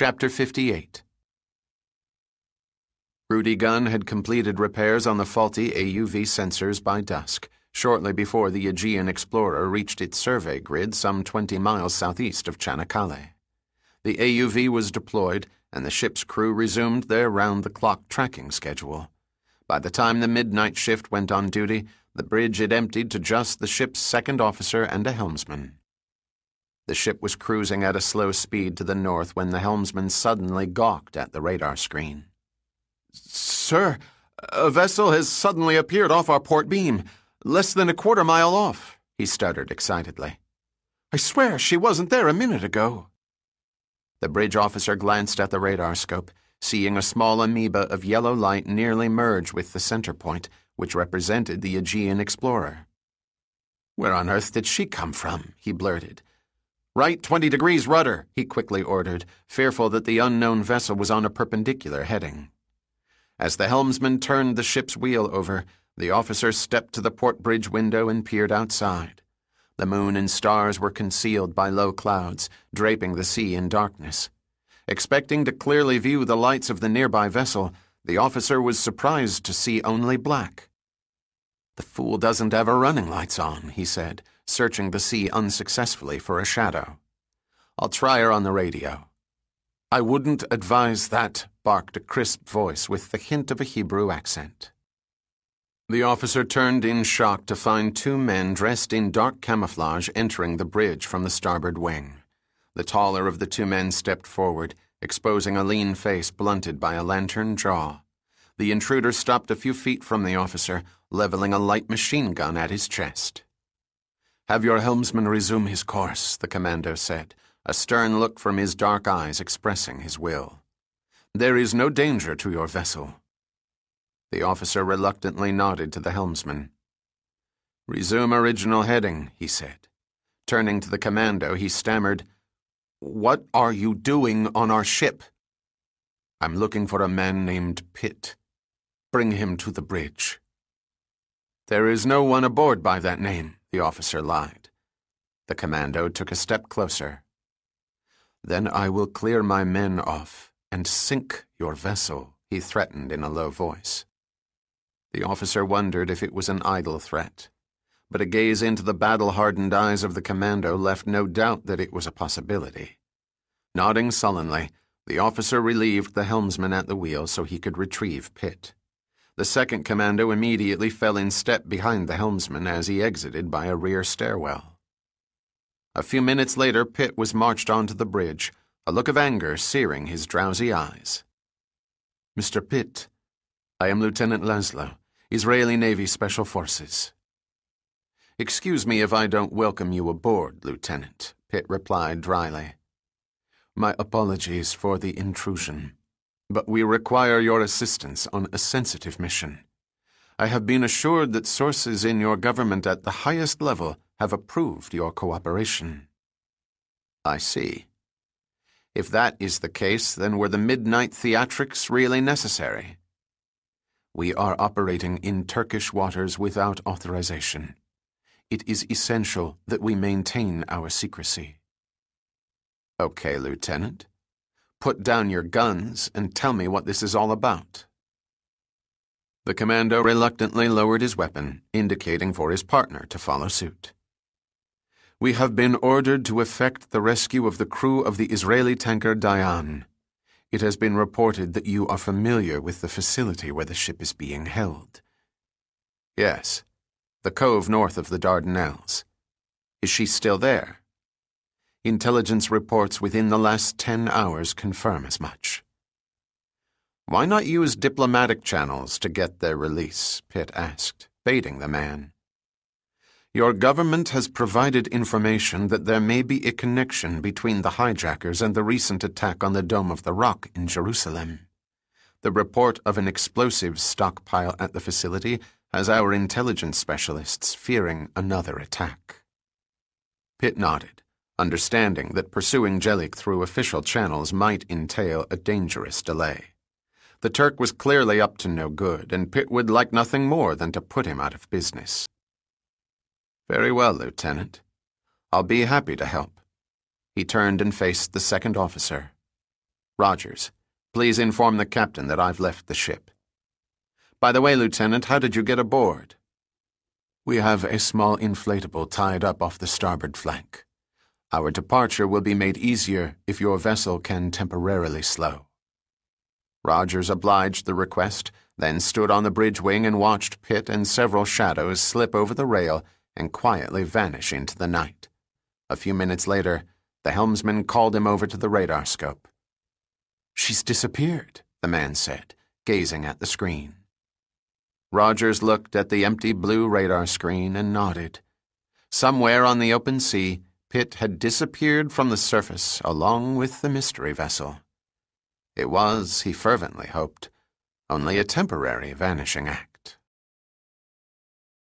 Chapter 58. Rudy Gunn had completed repairs on the faulty AUV sensors by dusk, shortly before the Aegean Explorer reached its survey grid some 20 miles southeast of Çanakkale. The AUV was deployed, and the ship's crew resumed their round-the-clock tracking schedule. By the time the midnight shift went on duty, the bridge had emptied to just the ship's second officer and a helmsman. The ship was cruising at a slow speed to the north when the helmsman suddenly gawked at the radar screen. "Sir, a vessel has suddenly appeared off our port beam, less than a quarter mile off," he stuttered excitedly. "I swear she wasn't there a minute ago." The bridge officer glanced at the radar scope, seeing a small amoeba of yellow light nearly merge with the center point, which represented the Aegean Explorer. "Where on earth did she come from?" he blurted. "Right 20 degrees rudder," he quickly ordered, fearful that the unknown vessel was on a perpendicular heading. As the helmsman turned the ship's wheel over, the officer stepped to the port bridge window and peered outside. The moon and stars were concealed by low clouds, draping the sea in darkness. Expecting to clearly view the lights of the nearby vessel, the officer was surprised to see only black. "The fool doesn't have her running lights on," he said, searching the sea unsuccessfully for a shadow. "I'll try her on the radio." "I wouldn't advise that," barked a crisp voice with the hint of a Hebrew accent. The officer turned in shock to find two men dressed in dark camouflage entering the bridge from the starboard wing. The taller of the two men stepped forward, exposing a lean face blunted by a lantern jaw. The intruder stopped a few feet from the officer, leveling a light machine gun at his chest. "Have your helmsman resume his course," the commander said, a stern look from his dark eyes expressing his will. "There is no danger to your vessel." The officer reluctantly nodded to the helmsman. "Resume original heading," he said. Turning to the commando, he stammered, "What are you doing on our ship?" "I'm looking for a man named Pitt. Bring him to the bridge." "There is no one aboard by that name," the officer lied. The commando took a step closer. "Then I will clear my men off and sink your vessel," he threatened in a low voice. The officer wondered if it was an idle threat, but a gaze into the battle-hardened eyes of the commando left no doubt that it was a possibility. Nodding sullenly, the officer relieved the helmsman at the wheel so he could retrieve Pitt. The second commando immediately fell in step behind the helmsman as he exited by a rear stairwell. A few minutes later, Pitt was marched onto the bridge, a look of anger searing his drowsy eyes. "Mr. Pitt, I am Lieutenant Laszlo, Israeli Navy Special Forces." "Excuse me if I don't welcome you aboard, Lieutenant," Pitt replied dryly. "My apologies for the intrusion, but we require your assistance on a sensitive mission. I have been assured that sources in your government at the highest level have approved your cooperation." "I see. If that is the case, then were the midnight theatrics really necessary?" "We are operating in Turkish waters without authorization. It is essential that we maintain our secrecy." "Okay, Lieutenant. Put down your guns and tell me what this is all about." The commando reluctantly lowered his weapon, indicating for his partner to follow suit. "We have been ordered to effect the rescue of the crew of the Israeli tanker Dayan. It has been reported that you are familiar with the facility where the ship is being held." "Yes, the cove north of the Dardanelles. Is she still there?" "Intelligence reports within the last 10 hours confirm as much." "Why not use diplomatic channels to get their release?" Pitt asked, baiting the man. "Your government has provided information that there may be a connection between the hijackers and the recent attack on the Dome of the Rock in Jerusalem. The report of an explosives stockpile at the facility has our intelligence specialists fearing another attack." Pitt nodded, understanding that pursuing Jellic through official channels might entail a dangerous delay. The Turk was clearly up to no good, and Pitt would like nothing more than to put him out of business. "Very well, Lieutenant. I'll be happy to help." He turned and faced the second officer. Rogers, please inform the captain that I've left the ship. By the way, Lieutenant, how did you get aboard? We have a small inflatable tied up off the starboard flank. Our departure will be made easier if your vessel can temporarily slow. Rogers obliged the request, then stood on the bridge wing and watched Pitt and several shadows slip over the rail and quietly vanish into the night. A few minutes later, the helmsman called him over to the radar scope. "She's disappeared," the man said, gazing at the screen. Rogers looked at the empty blue radar screen and nodded. Somewhere on the open sea, Pitt had disappeared from the surface along with the mystery vessel. It was, he fervently hoped, only a temporary vanishing act.